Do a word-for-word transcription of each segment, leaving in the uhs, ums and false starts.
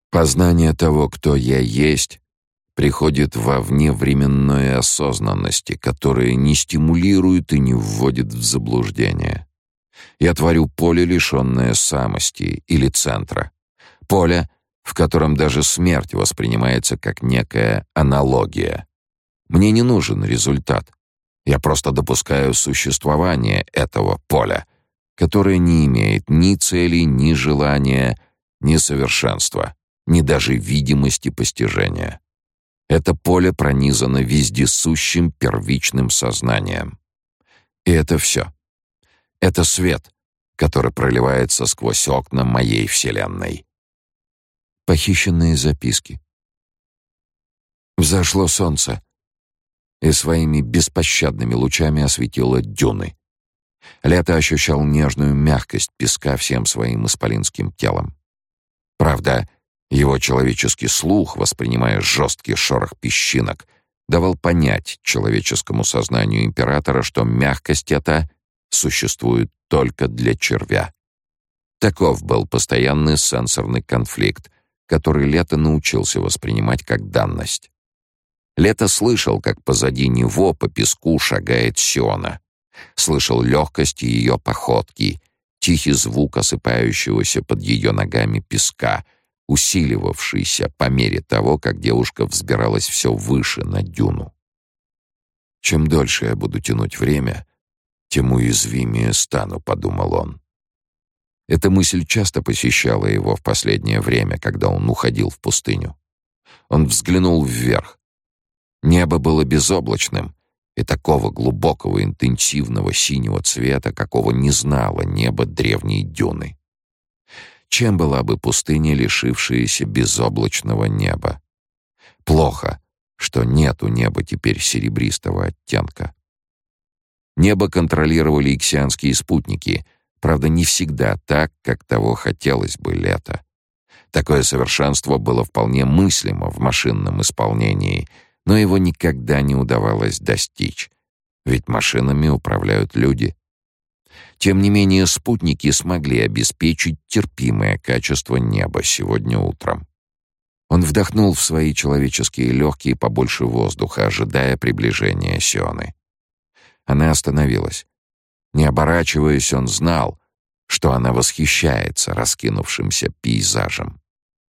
Познание того, кто я есть, приходит во вневременной осознанности, которая не стимулирует и не вводит в заблуждение. Я творю поле, лишённое самости или центра. Поле, в котором даже смерть воспринимается как некая аналогия. Мне не нужен результат. Я просто допускаю существование этого поля, которое не имеет ни цели, ни желания, ни совершенства, ни даже видимости постижения. Это поле пронизано вездесущим первичным сознанием. И это все. Это свет, который проливается сквозь окна моей вселенной. Похищенные записки. Взошло солнце и своими беспощадными лучами осветило дюны. Лето ощущал нежную мягкость песка всем своим исполинским телом. Правда, его человеческий слух, воспринимая жесткий шорох песчинок, давал понять человеческому сознанию императора, что мягкость эта существует только для червя. Таков был постоянный сенсорный конфликт, который Лето научился воспринимать как данность. Лето слышал, как позади него по песку шагает Сиона. Слышал легкость ее походки, тихий звук осыпающегося под ее ногами песка, усиливавшийся по мере того, как девушка взбиралась все выше на дюну. «Чем дольше я буду тянуть время, тем уязвимее стану», — подумал он. Эта мысль часто посещала его в последнее время, когда он уходил в пустыню. Он взглянул вверх. Небо было безоблачным и такого глубокого интенсивного синего цвета, какого не знало небо древней дюны. Чем была бы пустыня, лишившаяся безоблачного неба? Плохо, что нет у неба теперь серебристого оттенка. Небо контролировали иксианские спутники, правда, не всегда так, как того хотелось бы Лето. Такое совершенство было вполне мыслимо в машинном исполнении, но его никогда не удавалось достичь, ведь машинами управляют люди. Тем не менее, спутники смогли обеспечить терпимое качество неба сегодня утром. Он вдохнул в свои человеческие легкие побольше воздуха, ожидая приближения Сионы. Она остановилась. Не оборачиваясь, он знал, что она восхищается раскинувшимся пейзажем.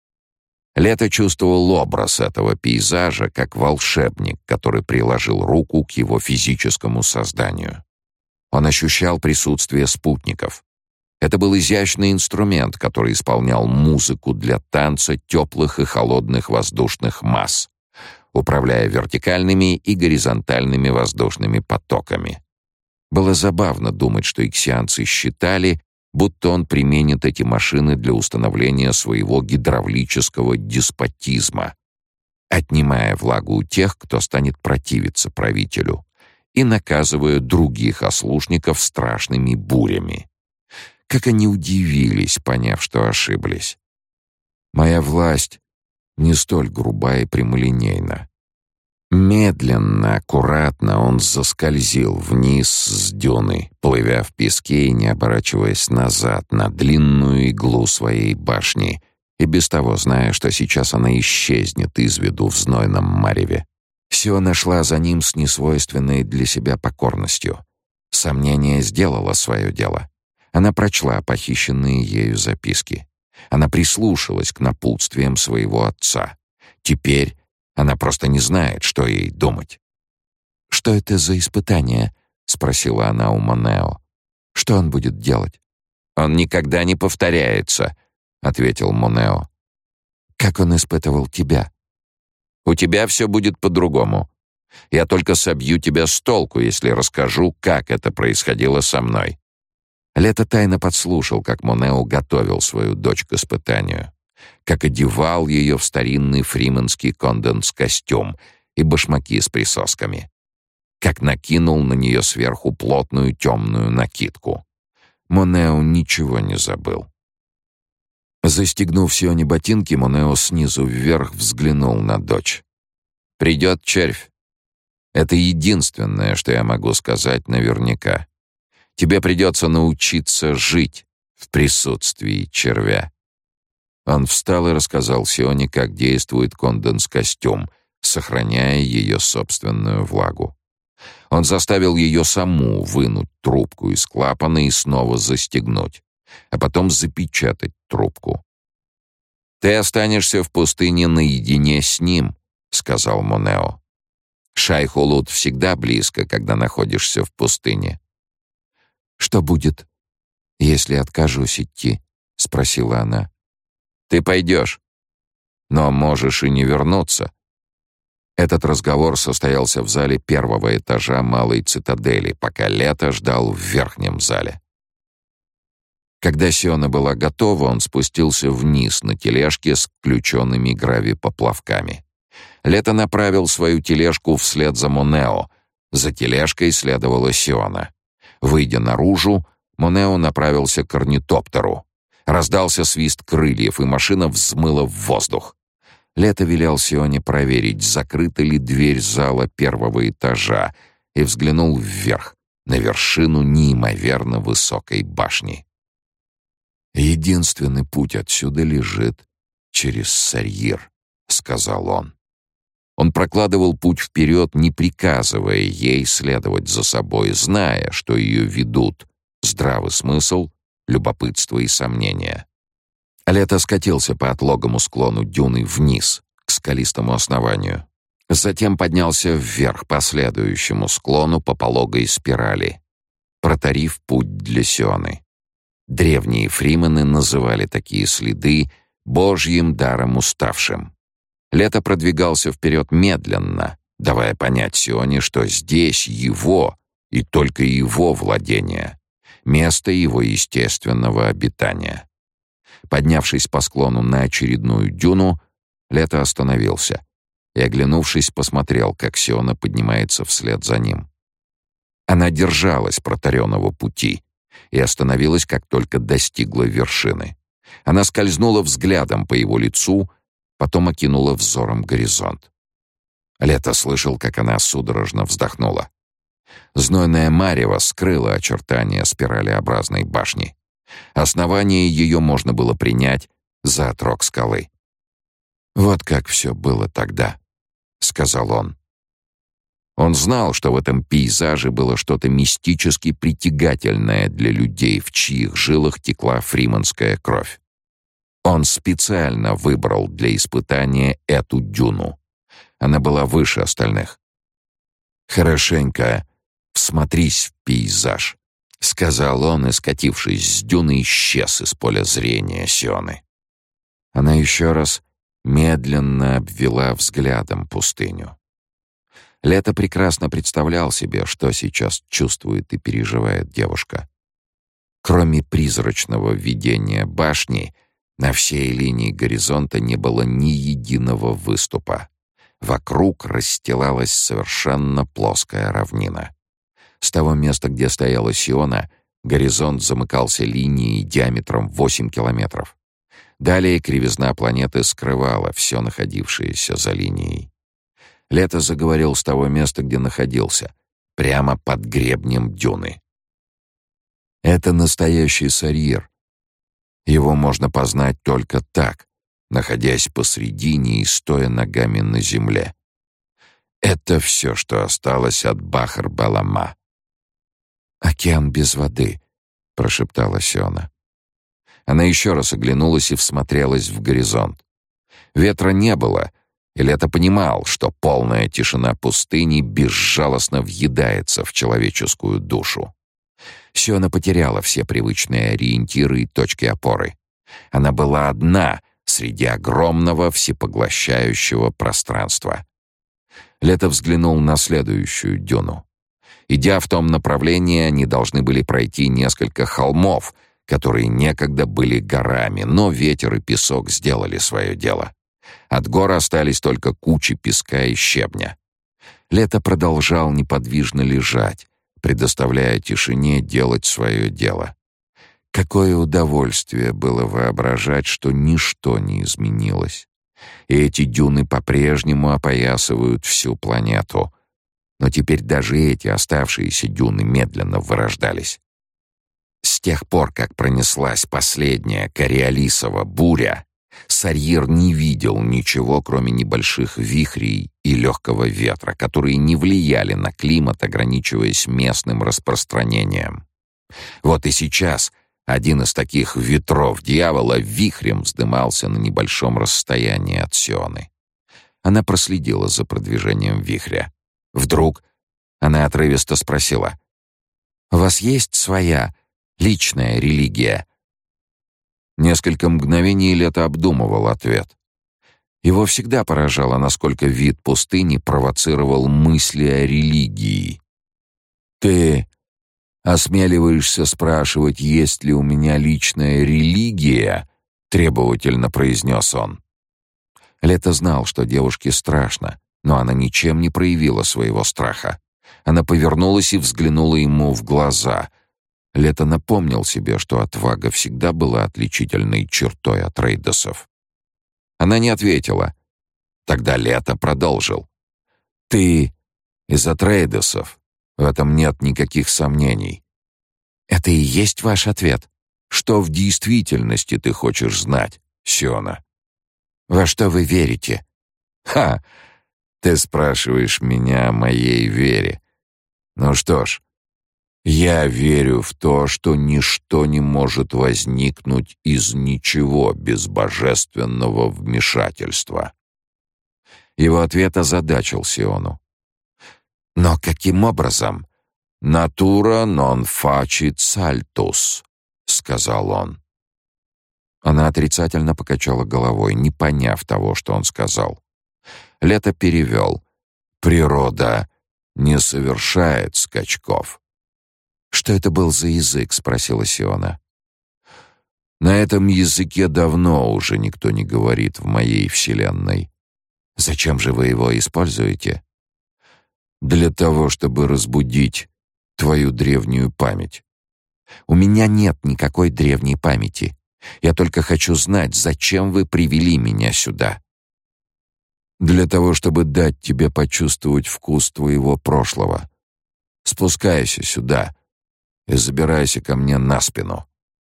Лето чувствовал образ этого пейзажа, как волшебник, который приложил руку к его физическому созданию. Он ощущал присутствие спутников. Это был изящный инструмент, который исполнял музыку для танца теплых и холодных воздушных масс, управляя вертикальными и горизонтальными воздушными потоками. Было забавно думать, что иксианцы считали, будто он применит эти машины для установления своего гидравлического деспотизма, отнимая влагу у тех, кто станет противиться правителю, и наказывая других ослушников страшными бурями. Как они удивились, поняв, что ошиблись. Моя власть не столь груба и прямолинейна. Медленно, аккуратно он заскользил вниз с дюны, плывя в песке и не оборачиваясь назад на длинную иглу своей башни, и без того зная, что сейчас она исчезнет из виду в знойном мареве. Сиона шла за ним с несвойственной для себя покорностью. Сомнение сделало свое дело. Она прочла похищенные ею записки. Она прислушалась к напутствиям своего отца. Теперь она просто не знает, что ей думать. «Что это за испытание?» — спросила она у Монео. «Что он будет делать?» «Он никогда не повторяется», — ответил Монео. «Как он испытывал тебя?» «У тебя все будет по-другому. Я только собью тебя с толку, если расскажу, как это происходило со мной». Лето тайно подслушал, как Монео готовил свою дочь к испытанию, как одевал ее в старинный фриманский конденс-костюм и башмаки с присосками, как накинул на нее сверху плотную темную накидку. Монео ничего не забыл. Застегнув Сионе ботинки, Монео снизу вверх взглянул на дочь. «Придет червь. Это единственное, что я могу сказать наверняка. Тебе придется научиться жить в присутствии червя». Он встал и рассказал Сионе, как действует конденс-костюм, сохраняя ее собственную влагу. Он заставил ее саму вынуть трубку из клапана и снова застегнуть, а потом запечатать трубку. «Ты останешься в пустыне наедине с ним», — сказал Монео. «Шайх-Улуд всегда близко, когда находишься в пустыне». «Что будет, если откажусь идти?» — спросила она. «Ты пойдешь, но можешь и не вернуться». Этот разговор состоялся в зале первого этажа малой цитадели, пока Лето ждал в верхнем зале. Когда Сиона была готова, он спустился вниз на тележке с включенными гравипоплавками. Лето направил свою тележку вслед за Монео. За тележкой следовала Сиона. Выйдя наружу, Монео направился к орнитоптеру. Раздался свист крыльев, и машина взмыла в воздух. Лето велел Сионе проверить, закрыта ли дверь зала первого этажа, и взглянул вверх, на вершину неимоверно высокой башни. «Единственный путь отсюда лежит через Сарьир», — сказал он. Он прокладывал путь вперед, не приказывая ей следовать за собой, зная, что ее ведут здравый смысл, любопытство и сомнения. Лето скатился по отлогому склону дюны вниз, к скалистому основанию. Затем поднялся вверх по следующему склону по пологой спирали, протарив путь для Сионы. Древние фримены называли такие следы «божьим даром уставшим». Лето продвигался вперед медленно, давая понять Сионе, что здесь его и только его владение, место его естественного обитания. Поднявшись по склону на очередную дюну, Лето остановился и, оглянувшись, посмотрел, как Сиона поднимается вслед за ним. Она держалась протаренного пути и остановилась, как только достигла вершины. Она скользнула взглядом по его лицу, потом окинула взором горизонт. Лето слышал, как она судорожно вздохнула. Знойное марево скрыло очертания спиралеобразной башни. Основание ее можно было принять за отрог скалы. «Вот как все было тогда», — сказал он. Он знал, что в этом пейзаже было что-то мистически притягательное для людей, в чьих жилах текла фриманская кровь. Он специально выбрал для испытания эту дюну. Она была выше остальных. «Хорошенько всмотрись в пейзаж», — сказал он, и, скатившись с дюны, исчез из поля зрения Сионы. Она еще раз медленно обвела взглядом пустыню. Лето прекрасно представлял себе, что сейчас чувствует и переживает девушка. Кроме призрачного видения башни, на всей линии горизонта не было ни единого выступа. Вокруг расстилалась совершенно плоская равнина. С того места, где стояла Сиона, горизонт замыкался линией диаметром восемь километров. Далее кривизна планеты скрывала все находившееся за линией. Лето заговорил с того места, где находился, прямо под гребнем дюны. «Это настоящий Сарьир. Его можно познать только так, находясь посредине и стоя ногами на земле. Это все, что осталось от Бахар-Балама». «Океан без воды», — прошептала Сиона. Она еще раз оглянулась и всмотрелась в горизонт. Ветра не было, и Лето понимал, что полная тишина пустыни безжалостно въедается в человеческую душу. Сиона потеряла все привычные ориентиры и точки опоры. Она была одна среди огромного всепоглощающего пространства. Лето взглянул на следующую дюну. Идя в том направлении, они должны были пройти несколько холмов, которые некогда были горами, но ветер и песок сделали свое дело. От гор остались только кучи песка и щебня. Лето продолжал неподвижно лежать, предоставляя тишине делать свое дело. Какое удовольствие было воображать, что ничто не изменилось. И эти дюны по-прежнему опоясывают всю планету. Но теперь даже эти оставшиеся дюны медленно вырождались. С тех пор, как пронеслась последняя кориолисова буря, Сарьер не видел ничего, кроме небольших вихрей и легкого ветра, которые не влияли на климат, ограничиваясь местным распространением. Вот и сейчас один из таких ветров дьявола вихрем вздымался на небольшом расстоянии от Сионы. Она проследила за продвижением вихря. Вдруг она отрывисто спросила: «У вас есть своя личная религия?» Несколько мгновений Лето обдумывал ответ. Его всегда поражало, насколько вид пустыни провоцировал мысли о религии. «Ты осмеливаешься спрашивать, есть ли у меня личная религия?» — требовательно произнес он. Лето знал, что девушке страшно, но она ничем не проявила своего страха. Она повернулась и взглянула ему в глаза. Лето напомнил себе, что отвага всегда была отличительной чертой Атрейдесов. Она не ответила. Тогда Лето продолжил: «Ты из Атрейдесов. В этом нет никаких сомнений». «Это и есть ваш ответ? Что в действительности ты хочешь знать, Сиона? Во что вы верите?» «Ха! Ты спрашиваешь меня о моей вере. Ну что ж, я верю в то, что ничто не может возникнуть из ничего без божественного вмешательства». Его ответ озадачил Сиону. «Но каким образом?» «Natura non facit saltus», — сказал он. Она отрицательно покачала головой, не поняв того, что он сказал. Лето перевел: «Природа не совершает скачков». «Что это был за язык?» — спросила Сиона. «На этом языке давно уже никто не говорит в моей вселенной». «Зачем же вы его используете?» «Для того, чтобы разбудить твою древнюю память». «У меня нет никакой древней памяти. Я только хочу знать, зачем вы привели меня сюда». «Для того, чтобы дать тебе почувствовать вкус твоего прошлого. Спускайся сюда и забирайся ко мне на спину».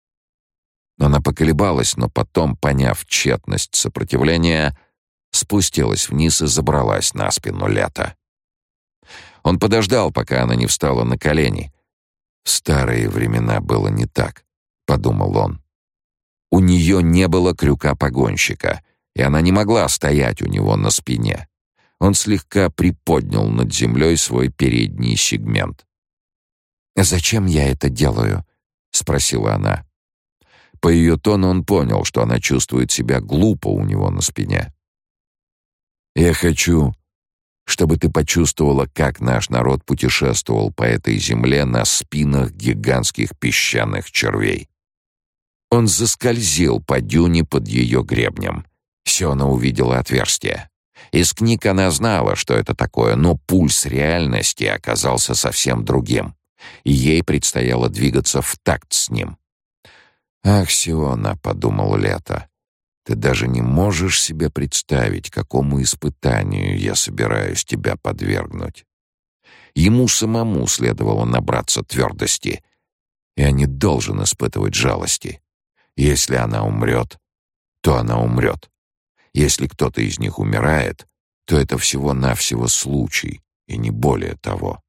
Она поколебалась, но потом, поняв тщетность сопротивления, спустилась вниз и забралась на спину Лета. Он подождал, пока она не встала на колени. «В старые времена было не так», — подумал он. У нее не было крюка погонщика, и она не могла стоять у него на спине. Он слегка приподнял над землей свой передний сегмент. «Зачем я это делаю?» — спросила она. По ее тону он понял, что она чувствует себя глупо у него на спине. «Я хочу, чтобы ты почувствовала, как наш народ путешествовал по этой земле на спинах гигантских песчаных червей». Он заскользил по дюне под ее гребнем. Сиона увидела отверстие. Из книг она знала, что это такое, но пульс реальности оказался совсем другим, и ей предстояло двигаться в такт с ним. «Ах, Сиона», — подумал Лето, — «ты даже не можешь себе представить, какому испытанию я собираюсь тебя подвергнуть». Ему самому следовало набраться твердости. Я не должен испытывать жалости. Если она умрет, то она умрет. Если кто-то из них умирает, то это всего-навсего случай, и не более того.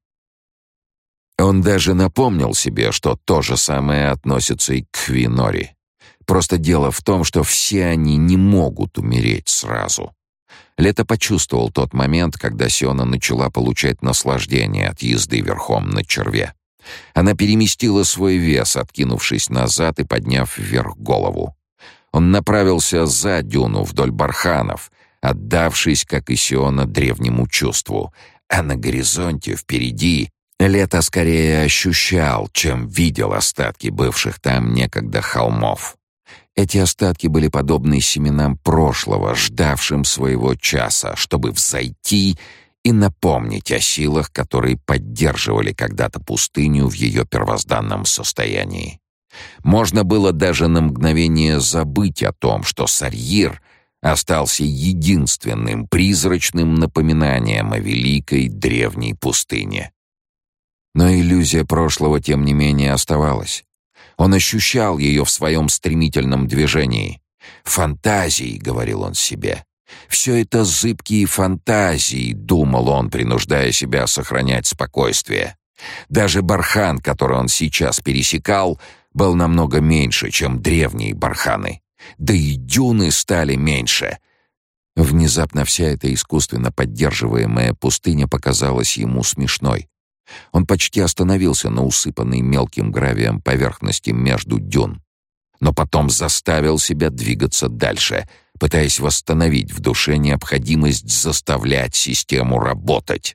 Он даже напомнил себе, что то же самое относится и к Хвинори. Просто дело в том, что все они не могут умереть сразу. Лето почувствовал тот момент, когда Сиона начала получать наслаждение от езды верхом на черве. Она переместила свой вес, откинувшись назад и подняв вверх голову. Он направился за дюну вдоль барханов, отдавшись, как и Сиона, древнему чувству. А на горизонте впереди Лето скорее ощущал, чем видел остатки бывших там некогда холмов. Эти остатки были подобны семенам прошлого, ждавшим своего часа, чтобы взойти и напомнить о силах, которые поддерживали когда-то пустыню в ее первозданном состоянии. Можно было даже на мгновение забыть о том, что Сарьир остался единственным призрачным напоминанием о великой древней пустыне. Но иллюзия прошлого, тем не менее, оставалась. Он ощущал ее в своем стремительном движении. «Фантазии», — говорил он себе. «Все это зыбкие фантазии», — думал он, принуждая себя сохранять спокойствие. Даже бархан, который он сейчас пересекал, был намного меньше, чем древние барханы. Да и дюны стали меньше. Внезапно вся эта искусственно поддерживаемая пустыня показалась ему смешной. Он почти остановился на усыпанной мелким гравием поверхности между дюн, но потом заставил себя двигаться дальше, пытаясь восстановить в душе необходимость заставлять систему работать.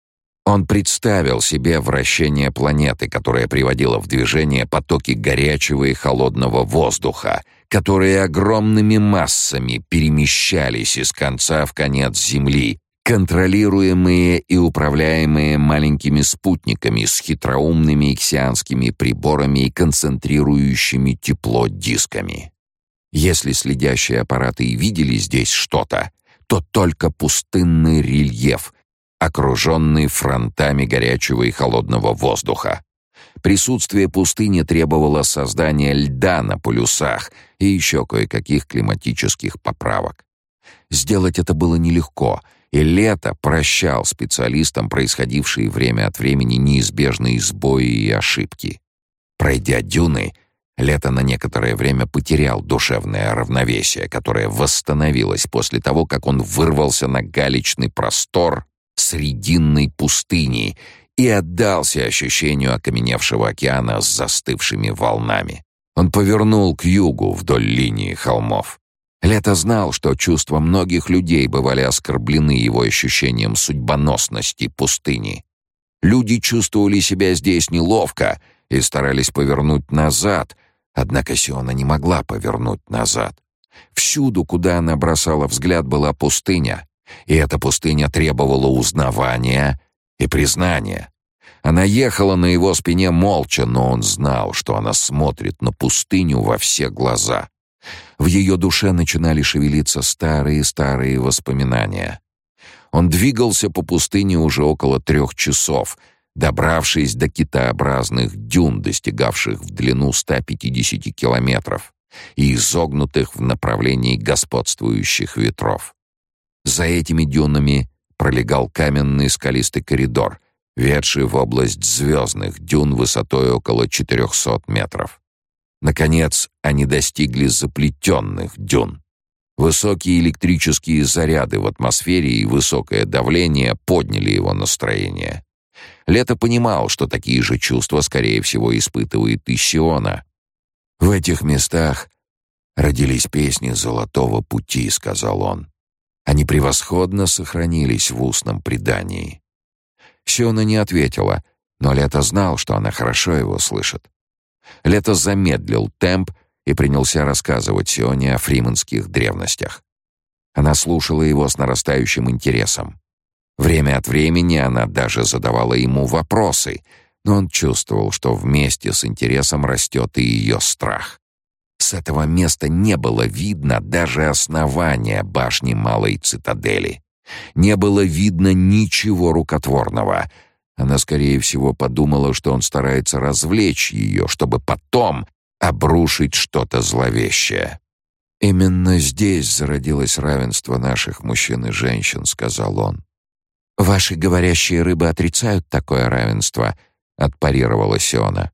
Он представил себе вращение планеты, которая приводила в движение потоки горячего и холодного воздуха, которые огромными массами перемещались из конца в конец Земли, контролируемые и управляемые маленькими спутниками с хитроумными иксианскими приборами и концентрирующими тепло дисками. Если следящие аппараты и видели здесь что-то, то только пустынный рельеф, окруженный фронтами горячего и холодного воздуха. Присутствие пустыни требовало создания льда на полюсах и еще кое-каких климатических поправок. Сделать это было нелегко, и Лето прощал специалистам происходившие время от времени неизбежные сбои и ошибки. Пройдя дюны, Лето на некоторое время потерял душевное равновесие, которое восстановилось после того, как он вырвался на галечный простор срединной пустыни и отдался ощущению окаменевшего океана с застывшими волнами. Он повернул к югу вдоль линии холмов. Лето знал, что чувства многих людей бывали оскорблены его ощущением судьбоносности пустыни. Люди чувствовали себя здесь неловко и старались повернуть назад, однако Сиона не могла повернуть назад. Всюду, куда она бросала взгляд, была пустыня, и эта пустыня требовала узнавания и признания. Она ехала на его спине молча, но он знал, что она смотрит на пустыню во все глаза. В ее душе начинали шевелиться старые-старые воспоминания. Он двигался по пустыне уже около трех часов, добравшись до китообразных дюн, достигавших в длину ста пятидесяти километров и изогнутых в направлении господствующих ветров. За этими дюнами пролегал каменный скалистый коридор, ведший в область звездных дюн высотой около четырехсот метров. Наконец, они достигли заплетенных дюн. Высокие электрические заряды в атмосфере и высокое давление подняли его настроение. Лето понимал, что такие же чувства, скорее всего, испытывает и Сиона. «В этих местах родились песни Золотого пути», — сказал он. «Они превосходно сохранились в устном предании». Сиона не ответила, но Лето знал, что она хорошо его слышит. Лето замедлил темп и принялся рассказывать Сионе о фриманских древностях. Она слушала его с нарастающим интересом. Время от времени она даже задавала ему вопросы, но он чувствовал, что вместе с интересом растет и ее страх. С этого места не было видно даже основания башни Малой Цитадели. Не было видно ничего рукотворного. Она, скорее всего, подумала, что он старается развлечь ее, чтобы потом обрушить что-то зловещее. «Именно здесь зародилось равенство наших мужчин и женщин», — сказал он. «Ваши говорящие рыбы отрицают такое равенство», — отпарировала Сиона.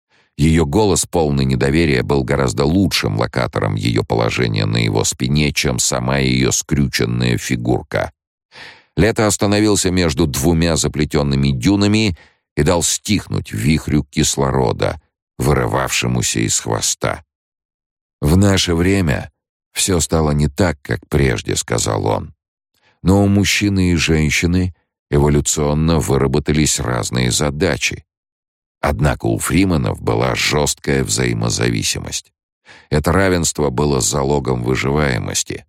Ее голос, полный недоверия, был гораздо лучшим локатором ее положения на его спине, чем сама ее скрюченная фигурка. Лето остановился между двумя заплетенными дюнами и дал стихнуть вихрю кислорода, вырывавшемуся из хвоста. «В наше время все стало не так, как прежде», — сказал он. «Но у мужчины и женщины эволюционно выработались разные задачи. Однако у фриманов была жесткая взаимозависимость. Это равенство было залогом выживаемости».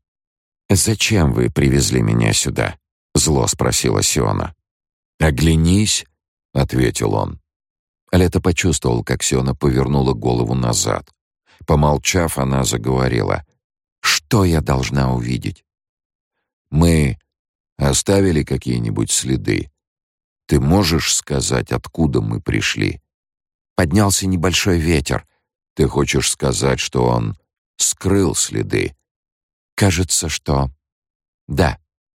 «Зачем вы привезли меня сюда?» — зло спросила Сиона. «Оглянись», — ответил он. Лето почувствовал, как Сиона повернула голову назад. Помолчав, она заговорила. «Что я должна увидеть?» «Мы оставили какие-нибудь следы? Ты можешь сказать, откуда мы пришли?» «Поднялся небольшой ветер. Ты хочешь сказать, что он скрыл следы?» Кажется, что да.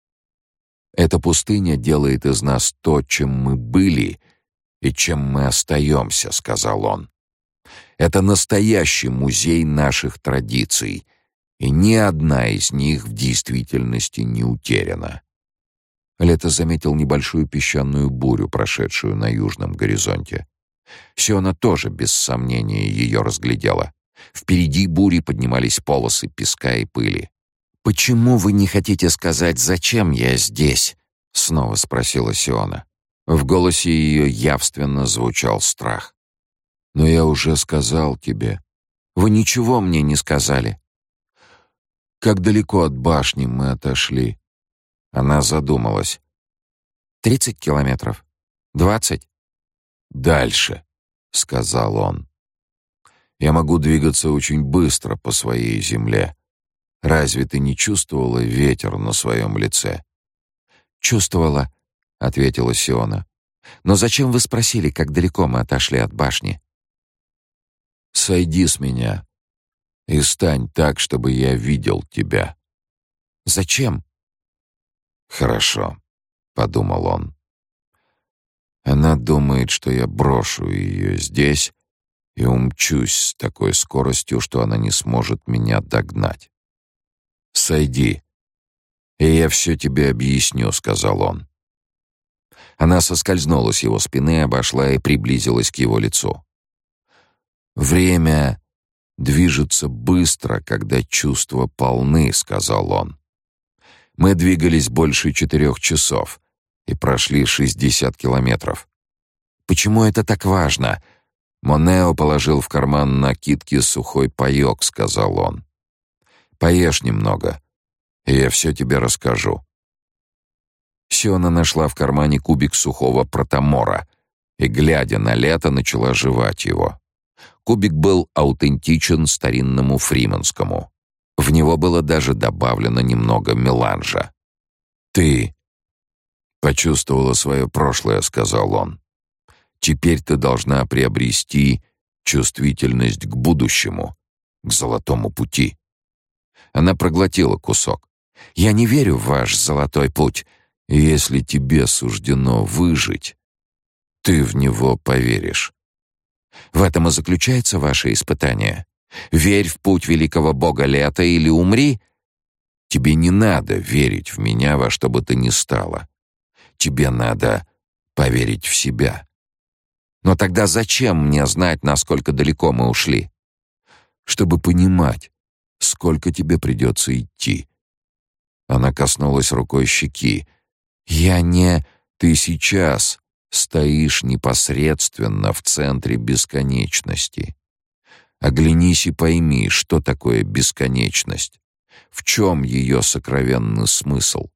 Эта пустыня делает из нас то, чем мы были и чем мы остаемся, сказал он. Это настоящий музей наших традиций, и ни одна из них в действительности не утеряна. Лето заметил небольшую песчаную бурю, прошедшую на южном горизонте. Сиона тоже без сомнения ее разглядела. Впереди бури поднимались полосы песка и пыли. «Почему вы не хотите сказать, зачем я здесь?» — снова спросила Сиона. В голосе ее явственно звучал страх. «Но я уже сказал тебе». «Вы ничего мне не сказали». «Как далеко от башни мы отошли?» Она задумалась. «Тридцать километров? Двадцать?» «Дальше», — сказал он. «Я могу двигаться очень быстро по своей земле. Разве ты не чувствовала ветер на своем лице?» «Чувствовала», — ответила Сиона. «Но зачем вы спросили, как далеко мы отошли от башни?» «Сойди с меня и стань так, чтобы я видел тебя». «Зачем?» «Хорошо», — подумал он. «Она думает, что я брошу ее здесь и умчусь с такой скоростью, что она не сможет меня догнать. Сойди, и я все тебе объясню», — сказал он. Она соскользнула с его спины, обошла и приблизилась к его лицу. «Время движется быстро, когда чувства полны», — сказал он. «Мы двигались больше четырех часов и прошли шестьдесят километров. Почему это так важно?» Монео положил в карман накидки сухой паёк, сказал он. «Поешь немного, и я все тебе расскажу». Сиона нашла в кармане кубик сухого протамора и, глядя на Лето, начала жевать его. Кубик был аутентичен старинному фриманскому. В него было даже добавлено немного меланжа. «Ты почувствовала свое прошлое», — сказал он. «Теперь ты должна приобрести чувствительность к будущему, к золотому пути». Она проглотила кусок. «Я не верю в ваш золотой путь. Если тебе суждено выжить, ты в него поверишь. В этом и заключается ваше испытание. Верь в путь великого бога Лета или умри. Тебе не надо верить в меня во что бы то ни стало. Тебе надо поверить в себя. Но тогда зачем мне знать, насколько далеко мы ушли? Чтобы понимать, сколько тебе придется идти». Она коснулась рукой щеки. «Я не... Ты сейчас стоишь непосредственно в центре бесконечности. Оглянись и пойми, что такое бесконечность. В чем ее сокровенный смысл?»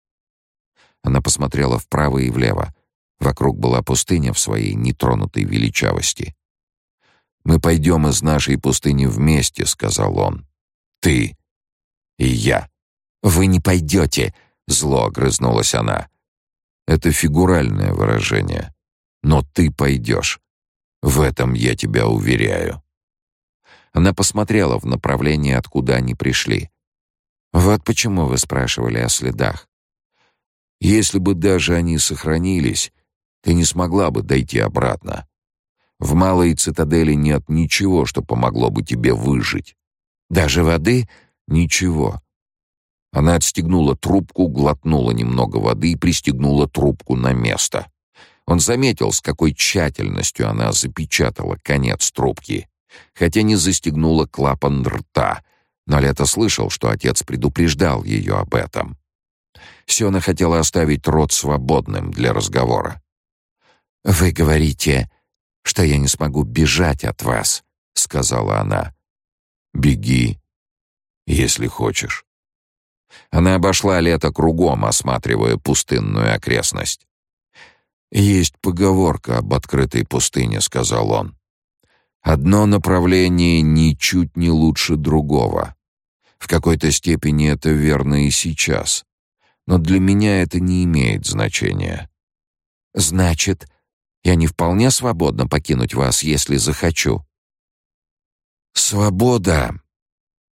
Она посмотрела вправо и влево. Вокруг была пустыня в своей нетронутой величавости. «Мы пойдем из нашей пустыни вместе», — сказал он. «Ты и я». «Вы не пойдете», — зло огрызнулась она. «Это фигуральное выражение. Но ты пойдешь. В этом я тебя уверяю». Она посмотрела в направлении, откуда они пришли. «Вот почему вы спрашивали о следах. Если бы даже они сохранились, ты не смогла бы дойти обратно. В малой цитадели нет ничего, что помогло бы тебе выжить. Даже воды — ничего». Она отстегнула трубку, глотнула немного воды и пристегнула трубку на место. Он заметил, с какой тщательностью она запечатала конец трубки, хотя не застегнула клапан рта, но Лето слышал, что отец предупреждал ее об этом. Сиона хотела оставить рот свободным для разговора. «Вы говорите, что я не смогу бежать от вас», — сказала она. «Беги, если хочешь». Она обошла Лето кругом, осматривая пустынную окрестность. «Есть поговорка об открытой пустыне», — сказал он. «Одно направление ничуть не лучше другого. В какой-то степени это верно и сейчас. Но для меня это не имеет значения». «Значит, я не вполне свободна покинуть вас, если захочу?» «Свобода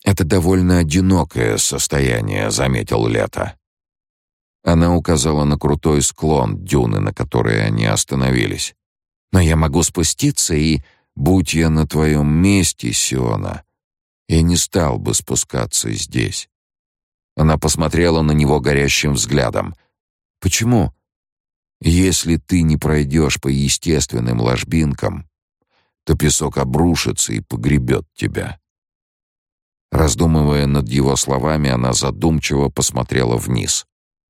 «Это довольно одинокое состояние», — заметил Лето. Она указала на крутой склон дюны, на которой они остановились. «Но я могу спуститься и, будь я на твоем месте, Сиона, я не стал бы спускаться здесь». Она посмотрела на него горящим взглядом. «Почему? Если ты не пройдешь по естественным ложбинкам, то песок обрушится и погребет тебя». Раздумывая над его словами, она задумчиво посмотрела вниз.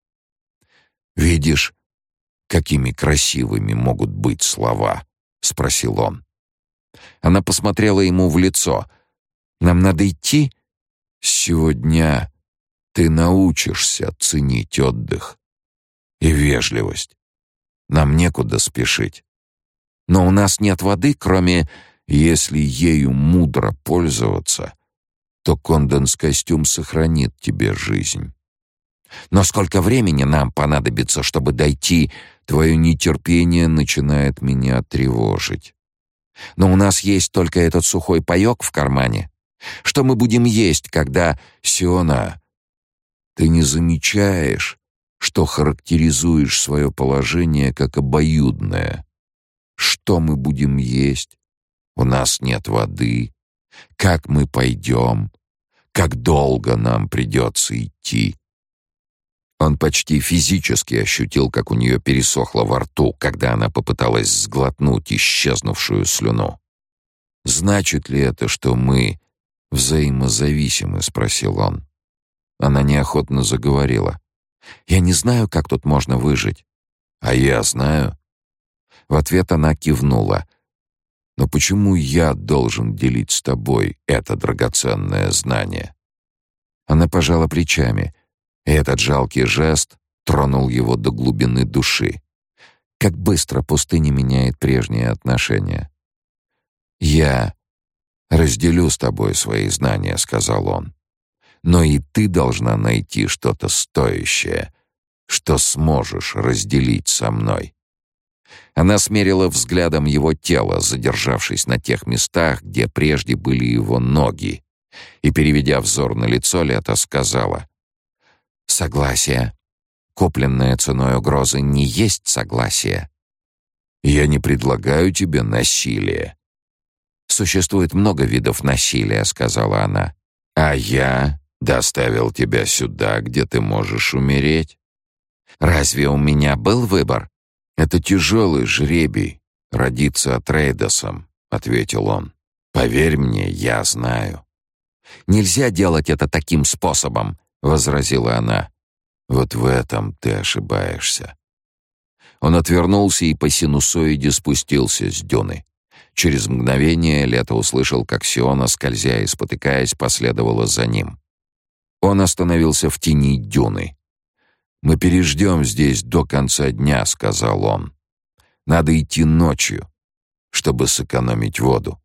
«Видишь, какими красивыми могут быть слова?» — спросил он. Она посмотрела ему в лицо. «Нам надо идти? Сегодня ты научишься ценить отдых и вежливость. Нам некуда спешить. Но у нас нет воды, кроме, если ею мудро пользоваться, то конденс-костюм сохранит тебе жизнь. Но сколько времени нам понадобится, чтобы дойти, твое нетерпение начинает меня тревожить. Но у нас есть только этот сухой паёк в кармане. Что мы будем есть, когда... Сиона, ты не замечаешь, что характеризуешь свое положение как обоюдное? Что мы будем есть? У нас нет воды. Как мы пойдем? Как долго нам придется идти?» Он почти физически ощутил, как у нее пересохло во рту, когда она попыталась сглотнуть исчезнувшую слюну. «Значит ли это, что мы взаимозависимы?» — спросил он. Она неохотно заговорила. «Я не знаю, как тут можно выжить». «А я знаю». В ответ она кивнула. «Но почему я должен делить с тобой это драгоценное знание?» Она пожала плечами, и этот жалкий жест тронул его до глубины души. Как быстро пустыня меняет прежние отношения. «Я разделю с тобой свои знания», — сказал он. «Но и ты должна найти что-то стоящее, что сможешь разделить со мной». Она смерила взглядом его тело, задержавшись на тех местах, где прежде были его ноги, и, переведя взор на лицо, Лето сказала: «Согласие, купленное ценой угрозы, не есть согласие. Я не предлагаю тебе насилие». «Существует много видов насилия», — сказала она. «А я доставил тебя сюда, где ты можешь умереть. Разве у меня был выбор?» «Это тяжелый жребий — родиться Атрейдосом», — ответил он. «Поверь мне, я знаю». «Нельзя делать это таким способом», — возразила она. «Вот в этом ты ошибаешься». Он отвернулся и по синусоиде спустился с дюны. Через мгновение Лето услышал, как Сиона, скользя и спотыкаясь, последовала за ним. Он остановился в тени дюны. «Мы переждем здесь до конца дня», — сказал он. «Надо идти ночью, чтобы сэкономить воду».